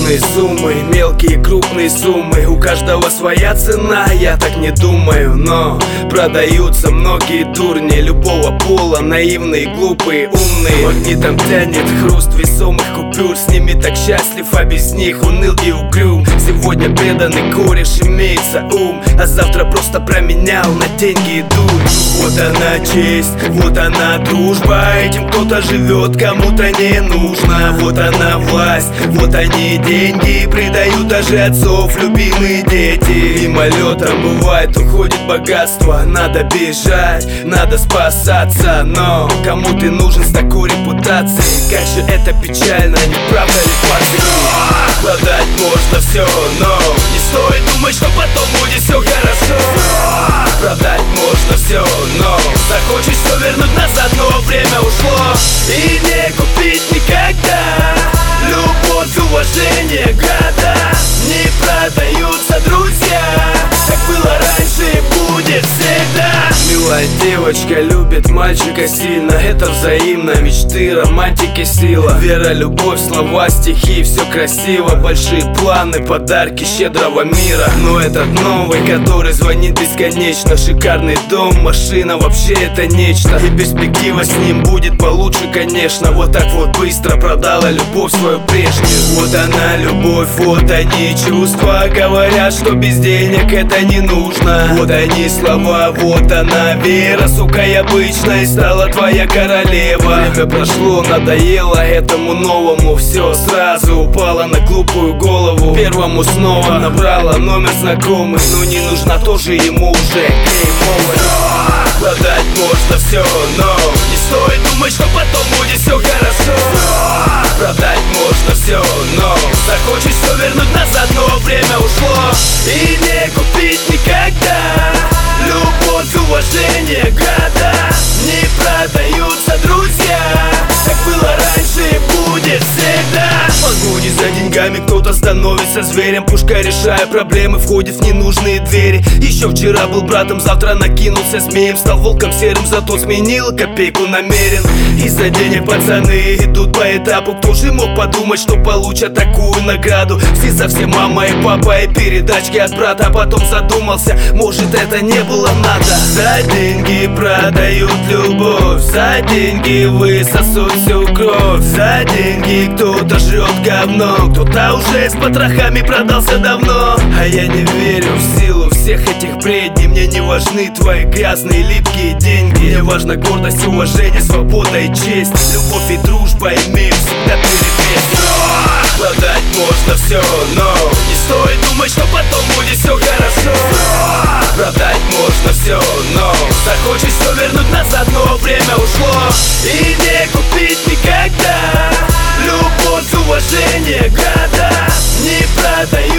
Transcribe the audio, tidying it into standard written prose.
Разные суммы, мелкие и крупные суммы, у каждого своя цена, я так не думаю. Но продаются многие дурни любого пола, наивные, глупые, умные. Магнитом тянет хруст весомых купюр, с ними так счастлив, а без них уныл и угрюм. Сегодня преданный кореш, имеется ум, а завтра просто променял на деньги и дурь. Вот она честь, вот она дружба, этим кто-то живет, кому-то не нужно. Вот она власть, вот они деньги, предают даже отцов любимые дети. Мимолетом бывает уходит богатство, надо бежать, надо спасаться. Но кому ты нужен с такой репутацией? Как же это печально, не правда ли, пацаны? Продать можно все, но не стоит думать, что потом будет все хорошо. Продать можно все, но захочешь все вернуть назад, но время ушло и не купить никогда. Любовь, уважение, года не продаются, друзья. Так было раньше и будет всегда. Милая девочка любит мальчика сильно, это взаимно, мечты, романтики, сила. Вера, любовь, слова, стихи, все красиво. Большие планы, подарки щедрого мира. Но этот новый, который звонит бесконечно. Шикарный дом, машина, вообще это нечто. И перспектива с ним будет получше, конечно. Вот так вот быстро продала любовь свою прежнюю. Вот она любовь, вот они чувства. Говорят, что без денег это не нужно. Вот они слова, вот она вера. Сука, и обычной стала твоя королева. Время прошло, надоело этому новому. Все сразу упало на глупую голову. Первому снова набрала номер знакомый, но не нужна тоже ему уже гейм-овер. Продать можно все, но не стоит думать, что потом будет все хорошо. Продать можно все, но захочешь все вернуть назад, но время ушло и не купить никогда. Любовь, уважение, года не продаются, друзья. Так было раньше и будет всегда. В погоне за деньгами кто-то становится зверем. Пушка, решая проблемы, входит в ненужные двери. Еще вчера был братом, завтра накинулся змеем. Стал волком серым, зато сменил копейку намерен. Из-за денег пацаны идут по этапу. Кто же мог подумать, что получат такую награду? Все совсем мама и папа и передачки от брата. А потом задумался, может это не было надо. За деньги продают любовь, за деньги высосут всю кровь. За деньги кто-то жрет говно, кто-то уже с потрохами продался давно. А я не верю в силу всех этих бредней. Мне не важны твои грязные липкие деньги. Мне важна гордость, уважение, свобода и честь. Любовь и дружба имеют всегда перевес. Продать можно все, но не стоит думать, что потом будет все хорошо. Продать можно все, но захочешь все вернуть назад, но время ушло и не купить никогда. Любовь, уважение, года не продают.